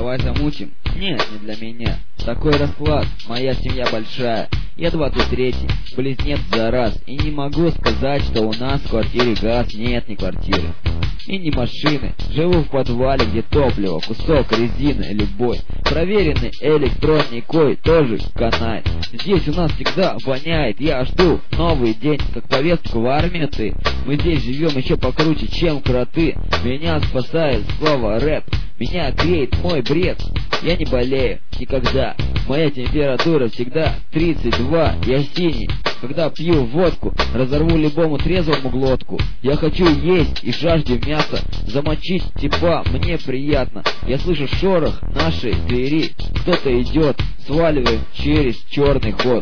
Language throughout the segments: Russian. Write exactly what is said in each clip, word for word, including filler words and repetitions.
давай замутим. Нет, не для меня. Такой расклад, моя семья большая. Я двадцать третий, близнец за раз. И не могу сказать, что у нас в квартире газ. Нет, не квартиры и не машины. Живу в подвале, где топливо, кусок резины, любой. Проверенный электроникой тоже канает. Здесь у нас всегда воняет. Я жду новый день, как повестку в армию ты. Мы здесь живем еще покруче, чем кроты. Меня спасает слово рэп. Меня греет мой бред. Я не болею никогда. Моя температура всегда тридцать два. Я синий. Когда пью водку, разорву любому трезвому глотку. Я хочу есть и жажду мяса. Замочить типа мне приятно. Я слышу шорох нашей двери. Кто-то идет, сваливаем через черный ход.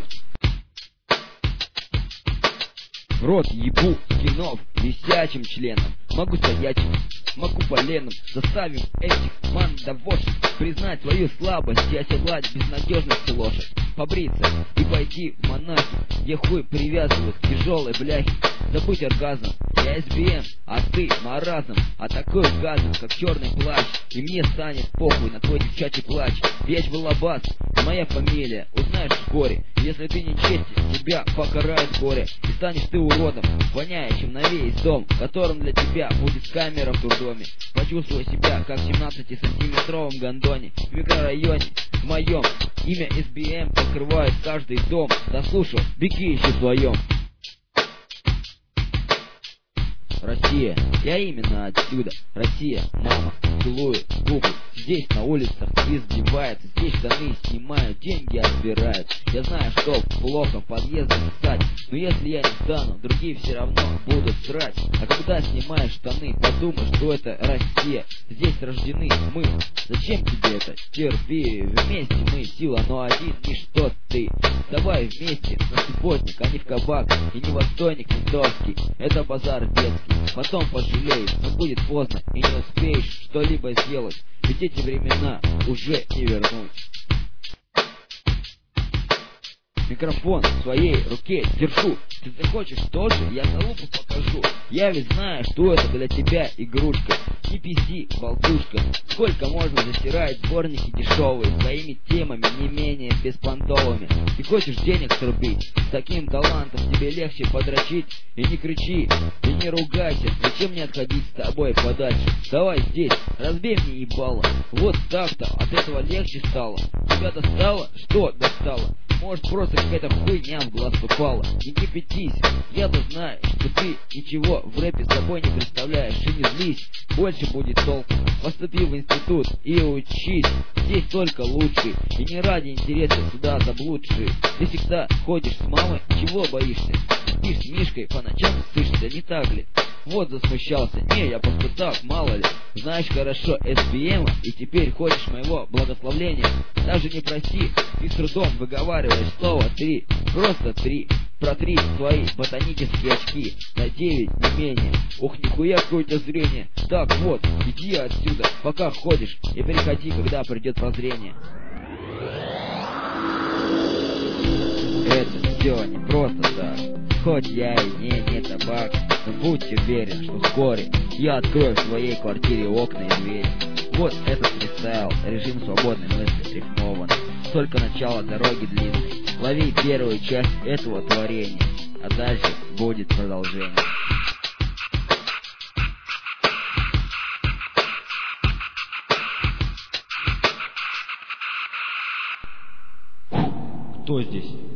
В рот ебу скинов висячим членом. Могу стоячим, могу поленом. Заставим этих мандавошек признать свою слабость и оседлать безнадежность лошадь. Побриться и пойти в монахи. Я хуй привязывают к тяжелой бляхе. Забудь оргазм, я эс би эм, а ты маразм. А такой газом, как черный плащ. И мне станет похуй на твой девчачий плач. Вещь Балабас, моя фамилия. Узнаешь вскоре, если ты не честен, тебя покарает горе. И станешь ты уродом, воняющим на весь дом, которым для тебя будет камера в дурдоме. Почувствуй себя, как в семнадцатисантиметровом гондоне. В микрорайоне, в моем, имя эс би эм покрывает каждый дом. Дослушал, беги еще в своем. Россия, я именно отсюда. Россия, мама, целую губы. Здесь на улицах издеваются, здесь штаны снимают, деньги отбирают. Я знаю, что плохо в подъездах ссать, но если я не стану, другие все равно будут срать. А когда снимаешь штаны, подумай, что это Россия. Здесь рождены мы. Зачем тебе это? Терпи, вместе мы сила, но один ничто ты. Давай вместе на субботник, а не в кабак, и не в отстойник ментовский. Это базар детский. Потом пожалеешь, но будет поздно, и не успеешь что-либо сделать. Ведь эти времена уже не вернуть. Микрофон в своей руке держу. Ты захочешь тоже, я залупу покажу. Я ведь знаю, что это для тебя игрушка. Не пизди, болтушка. Сколько можно засирать сборники дешевые своими темами не менее беспонтовыми. Ты хочешь денег срубить, с таким талантом тебе легче подрочить. И не кричи, и не ругайся. Зачем мне отходить с тобой подальше? Давай здесь, разбей мне ебало. Вот так-то, от этого легче стало. Тебя достало? Что достало? Может, просто какая-то хуйня в глаз попала. Не кипятись, я-то знаю, что ты ничего в рэпе с собой не представляешь. И не злись, больше будет толку. Поступи в институт и учись. Здесь только лучший, и не ради интереса сюда заблудшие. Ты всегда ходишь с мамой, чего боишься? Спишь с Мишкой, по ночам слышишься, не так ли? Вот засмущался, не, я просто так, мало ли. Знаешь хорошо эс би эм, и теперь хочешь моего благословления. Даже не проси, ты с трудом выговариваешь слово три. Просто три. Протри свои ботанические очки на девять, не менее. Ох, нихуя какое-то зрение. Так вот, иди отсюда, пока ходишь, и приходи, когда придет прозрение. Это все не просто так. Хоть я и не, не табак, но будь уверен, что вскоре я открою в своей квартире окна и двери. Вот этот фристайл, режим свободной мысли рифмован. Только начало дороги длинной. Лови первую часть этого творения, а дальше будет продолжение. Кто здесь?